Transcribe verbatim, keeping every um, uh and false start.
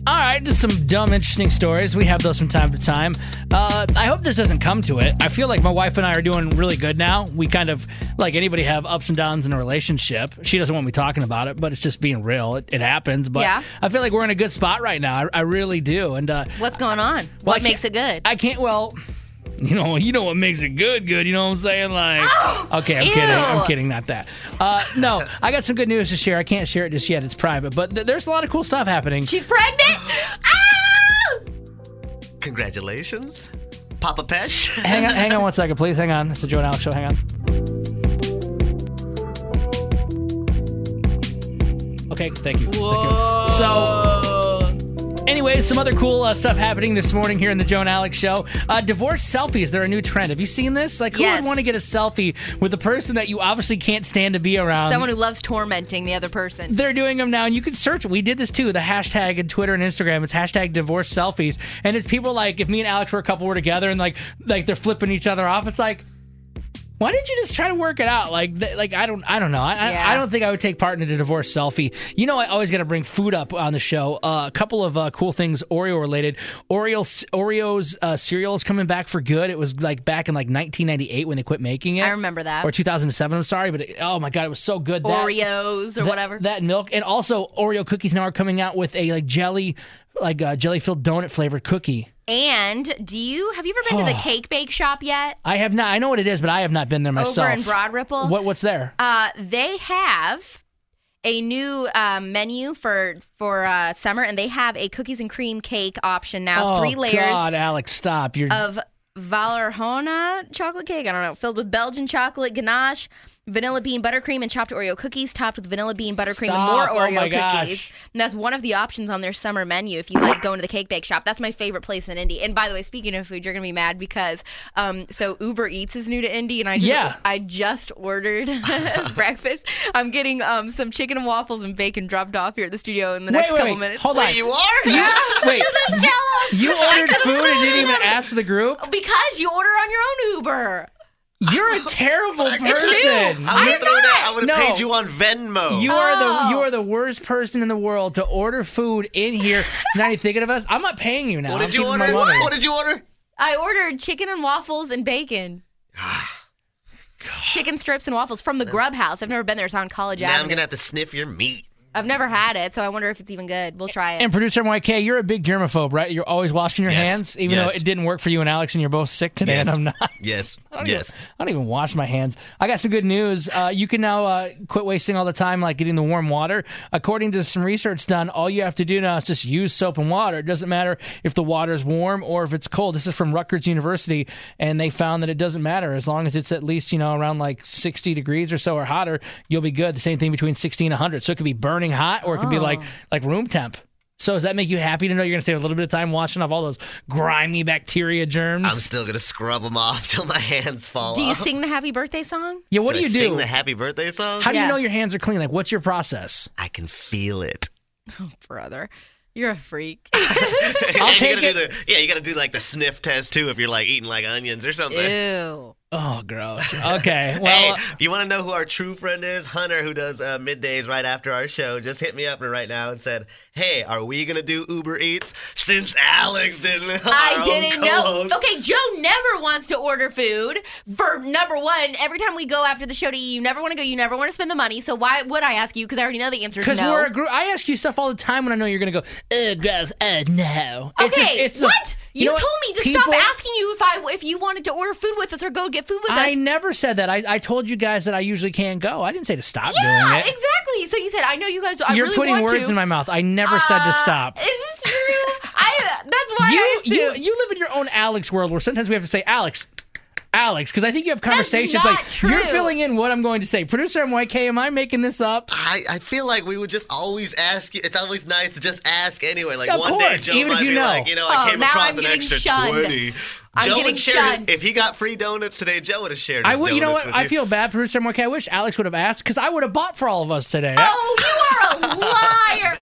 All right, just some dumb, interesting stories. We have those from time to time. Uh, I hope this doesn't come to it. I feel like my wife and I are doing really good now. We kind of, like anybody, have ups and downs in a relationship. She doesn't want me talking about it, but it's just being real. It, it happens. But Yeah. I feel like we're in a good spot right now. I, I really do. And uh, What's going on? well, I What can't- makes it good? I can't, well... You know, you know what makes it good, good. You know what I'm saying? Like, okay, I'm Ew. kidding. I'm kidding. Not that. Uh, no, I got some good news to share. I can't share it just yet. It's private, but th- there's a lot of cool stuff happening. She's pregnant? Ah! Congratulations, Papa Pesh. hang on, hang on one second, please. Hang on. It's the Joe and Alex Show. Hang on. Okay, thank you. Thank you. So. Anyway, some other cool uh, stuff happening this morning here in the Joe and Alex Show. Uh, divorce selfies, they're a new trend. Have you seen this? Like, who Yes. would want to get a selfie with a person that you obviously can't stand to be around? Someone who loves tormenting the other person. They're doing them now, and you can search. We did this too. The hashtag in Twitter and Instagram. It's hashtag divorce selfies, and it's people like if me and Alex were a couple, were together, and like like they're flipping each other off. It's like, why didn't you just try to work it out? Like, th- like I don't, I don't know. I, Yeah. I, I don't think I would take part in a divorce selfie. You know, I always got to bring food up on the show. Uh, a couple of uh, cool things, Oreo related. Oreo, Oreos uh, cereal is coming back for good. It was like back in like nineteen ninety-eight when they quit making it. I remember that. Or two thousand seven. I'm sorry, but it, oh my god, it was so good. That, Oreos or that- whatever. That milk, and also Oreo cookies now are coming out with a like jelly, like uh, jelly filled donut flavored cookie. And do you have you ever been to the Cake Bake Shop yet? I have not. I know what it is, but I have not been there myself. Over in Broad Ripple? What what's there? Uh, they have a new uh, menu for for uh, summer, and they have a cookies and cream cake option now. oh Three layers God, Alex, stop! You're of Valrhona chocolate cake. I don't know, filled with Belgian chocolate ganache, vanilla bean buttercream, and chopped Oreo cookies, topped with vanilla bean buttercream and more Stop. Oh Oreo my cookies. gosh. And that's one of the options on their summer menu if you like going to the Cake Bake Shop. That's my favorite place in Indy. And by the way, speaking of food, you're gonna be mad because um, so Uber Eats is new to Indy, and I just, Yeah. I just ordered breakfast. I'm getting um, some chicken and waffles and bacon dropped off here at the studio in the next wait, wait, couple wait. minutes. Hold on. Wait, you are? Yeah. Wait, That's jealous. you ordered food and didn't even ask the group. Because you order on your own Uber. You're a terrible new. person. I would I'm have thrown not. that. I would have No. paid you on Venmo. You are Oh. the you are the worst person in the world to order food in here. Not even thinking of us. I'm not paying you now. what I'm did you keeping order? my money. What did you order? I ordered chicken and waffles and bacon. Chicken strips and waffles from the Grub House. I've never been there. It's on College Now Avenue. I'm gonna have to sniff your meat. I've never had it, so I wonder if it's even good. We'll try it. And producer M Y K, you're a big germaphobe, right? You're always washing your Yes. hands, even Yes. though it didn't work for you and Alex, and you're both sick today, Yes. and I'm not. Yes. I don't Yes. Even, I don't even wash my hands. I got some good news. Uh, you can now uh, quit wasting all the time, like getting the warm water. According to some research done, all you have to do now is just use soap and water. It doesn't matter if the water is warm or if it's cold. This is from Rutgers University, and they found that it doesn't matter as long as it's at least you know around like sixty degrees or so or hotter. You'll be good. The same thing between sixty and one hundred. So it could be burning hot, or it could be like like room temp. So does that make you happy to know you're going to save a little bit of time washing off all those grimy bacteria germs? I'm still gonna scrub them off till my hands fall Do you off. sing the happy birthday song? yeah, what Do do I you do? Sing the happy birthday song. How do you Yeah. know your hands are clean? Like, what's your process? I can feel it. Brother, you're a freak. I'll And you take gotta it. Do the, yeah, you gotta do like the sniff test too if you're like eating like onions or something. Ew. Oh, gross. Okay. Well, Hey, you want to know who our true friend is? Hunter, who does uh, middays right after our show, just hit me up right now and said, "Hey, are we gonna do Uber Eats since Alex didn't?" our I own didn't know. co-host?" Okay, Joe never wants to order food. For number one, every time we go after the show to eat, you never want to go. You never want to spend the money. So why would I ask you? Because I already know the answer is because no. we're a group. I ask you stuff all the time when I know you're going to go, uh, gross, uh, no. Okay, It's just, it's the- what? you You, know what? told me to People- stop asking you if I if you wanted to order food with us or go get food with I us. never said that. I, I told you guys that I usually can't go. I didn't say to stop Yeah, doing it. exactly. So you said, I know you guys. I You're really putting want words to. in my mouth. I never said to Uh, stop. Is this true? I. That's why I You, you, assumed. you live in your own Alex world where sometimes we have to say, Alex, Alex, because I think you have conversations not like true. you're filling in what I'm going to say. Producer M Y K, am I making this up? I, I feel like we would just always ask you. It's always nice to just ask anyway. Like Of one day, course, Joe even if might you be know. like, you know, Oh, I came now across I'm an getting extra shunned. twenty. I'm Joe getting would share shunned. if he got free donuts today. Joe would have shared. His I would, you know donuts what? with I feel bad, producer M Y K. I wish Alex would have asked because I would have bought for all of us today. Oh, you are a liar.